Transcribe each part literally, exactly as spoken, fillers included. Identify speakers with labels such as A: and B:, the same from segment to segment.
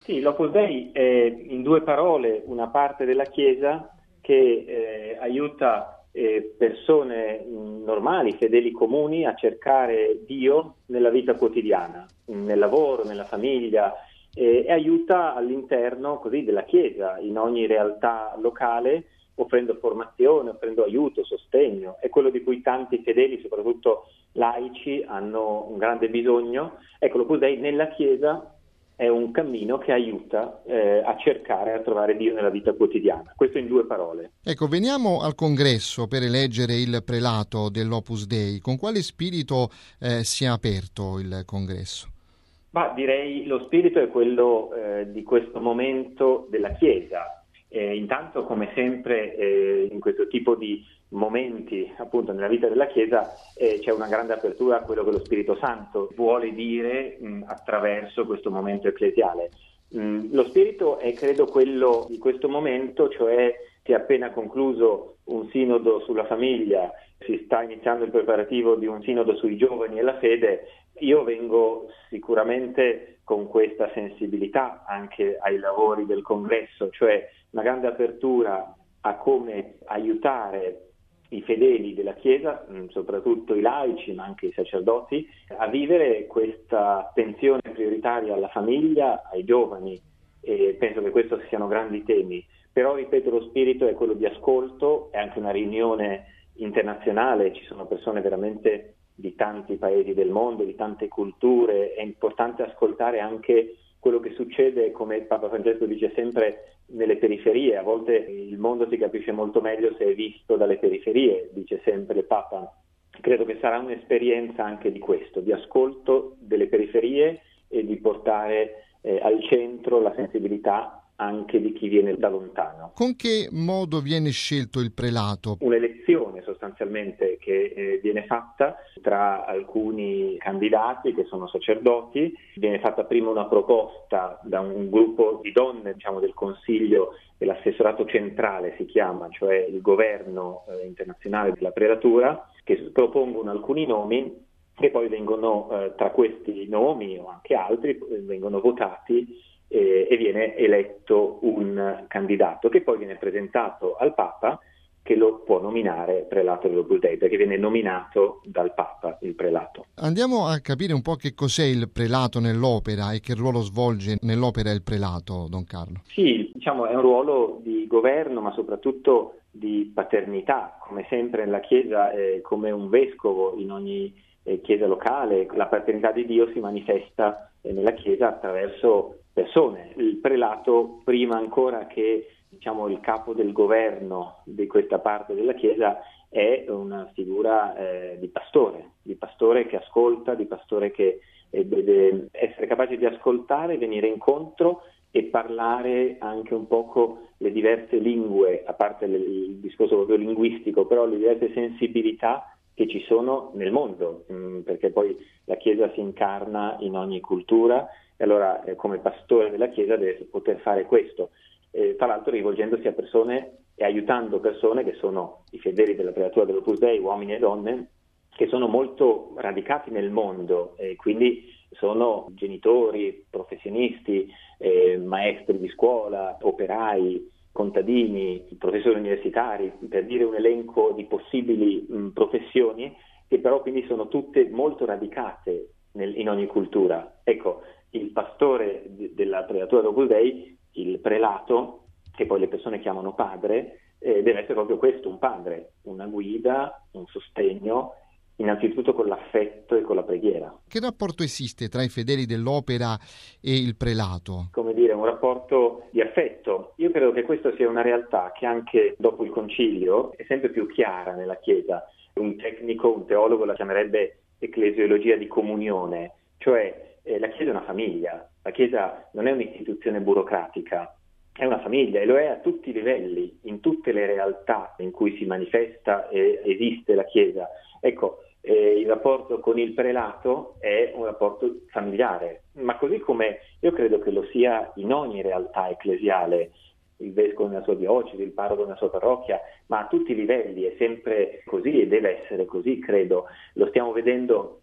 A: Sì, l'Opus Dei è in due parole una parte della Chiesa che eh, aiuta eh, persone mh, normali, fedeli comuni a cercare Dio nella vita quotidiana, nel lavoro, nella famiglia eh, e aiuta all'interno così della Chiesa, in ogni realtà locale, offrendo formazione, offrendo aiuto, sostegno. È quello di cui tanti fedeli, soprattutto laici, hanno un grande bisogno. Ecco, l'Opus Dei nella Chiesa è un cammino che aiuta eh, a cercare, a trovare Dio nella vita quotidiana. Questo in due parole.
B: Ecco, veniamo al congresso per eleggere il prelato dell'Opus Dei. Con quale spirito eh, si è aperto il congresso?
A: Ma direi lo spirito è quello eh, di questo momento della Chiesa. Eh, intanto, come sempre, eh, in questo tipo di momenti appunto nella vita della Chiesa eh, c'è una grande apertura a quello che lo Spirito Santo vuole dire mh, attraverso questo momento ecclesiale. Mh, lo spirito è credo quello di questo momento, cioè si è appena concluso un sinodo sulla famiglia, si sta iniziando il preparativo di un sinodo sui giovani e la fede. Io vengo sicuramente con questa sensibilità anche ai lavori del congresso, cioè una grande apertura a come aiutare i fedeli della Chiesa, soprattutto i laici, ma anche i sacerdoti, a vivere questa attenzione prioritaria alla famiglia, ai giovani, e penso che questi siano grandi temi. Però, ripeto, lo spirito è quello di ascolto, è anche una riunione internazionale, ci sono persone veramente di tanti paesi del mondo, di tante culture, è importante ascoltare anche quello che succede, come Papa Francesco dice sempre, nelle periferie. A volte il mondo si capisce molto meglio se è visto dalle periferie, dice sempre il Papa. Credo che sarà un'esperienza anche di questo, di ascolto delle periferie e di portare eh, al centro la sensibilità anche di chi viene da lontano.
B: Con che modo viene scelto il prelato?
A: Un'elezione sostanzialmente che eh, viene fatta tra alcuni candidati che sono sacerdoti, viene fatta prima una proposta da un gruppo di donne, diciamo del Consiglio dell'assessorato centrale si chiama, cioè il governo eh, internazionale della prelatura, che propongono alcuni nomi che poi vengono eh, tra questi nomi o anche altri vengono votati e viene eletto un candidato che poi viene presentato al Papa, che lo può nominare prelato dell'Opus Dei, perché viene nominato dal Papa il prelato.
B: Andiamo a capire un po' che cos'è il prelato nell'opera e che ruolo svolge nell'opera il prelato, Don Carlo.
A: Sì, diciamo è un ruolo di governo, ma soprattutto di paternità. Come sempre nella Chiesa, eh, come un vescovo in ogni eh, chiesa locale, la paternità di Dio si manifesta eh, nella Chiesa attraverso persone. Il prelato, prima ancora che diciamo il capo del governo di questa parte della Chiesa, è una figura eh, di pastore, di pastore che ascolta, di pastore che eh, deve essere capace di ascoltare, venire incontro e parlare anche un poco le diverse lingue, a parte il discorso proprio linguistico, però le diverse sensibilità che ci sono nel mondo, mh, perché poi la Chiesa si incarna in ogni cultura. E allora eh, come pastore della Chiesa deve poter fare questo, eh, tra l'altro rivolgendosi a persone e aiutando persone che sono i fedeli della prelatura dell'Opus Dei, uomini e donne, che sono molto radicati nel mondo e quindi sono genitori, professionisti, eh, maestri di scuola, operai, contadini, professori universitari, per dire un elenco di possibili mh, professioni che però quindi sono tutte molto radicate nel, in ogni cultura. Ecco, il pastore della prelatura dell'Opus Dei, il prelato, che poi le persone chiamano padre, eh, deve essere proprio questo, un padre, una guida, un sostegno, innanzitutto con l'affetto e con la preghiera.
B: Che rapporto esiste tra i fedeli dell'opera e il prelato?
A: Come dire, un rapporto di affetto. Io credo che questa sia una realtà che anche dopo il concilio è sempre più chiara nella Chiesa. Un tecnico, un teologo la chiamerebbe ecclesiologia di comunione, cioè eh, la Chiesa è una famiglia, la Chiesa non è un'istituzione burocratica, è una famiglia e lo è a tutti i livelli, in tutte le realtà in cui si manifesta e esiste la Chiesa. Ecco, eh, il rapporto con il prelato è un rapporto familiare, ma così come io credo che lo sia in ogni realtà ecclesiale, il vescovo nella sua diocesi, il parroco nella sua parrocchia, ma a tutti i livelli è sempre così e deve essere così, credo. Lo stiamo vedendo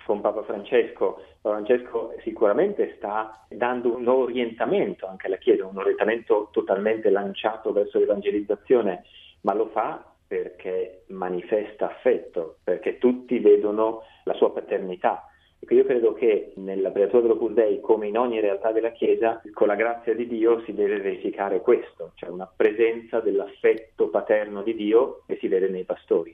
A: con Papa Francesco. Papa Francesco sicuramente sta dando un nuovo orientamento anche alla Chiesa, un orientamento totalmente lanciato verso l'evangelizzazione, ma lo fa perché manifesta affetto, perché tutti vedono la sua paternità. Ecco, io credo che nella prelatura dell'Opus Dei, come in ogni realtà della Chiesa, con la grazia di Dio si deve verificare questo, cioè una presenza dell'affetto paterno di Dio che si vede nei pastori.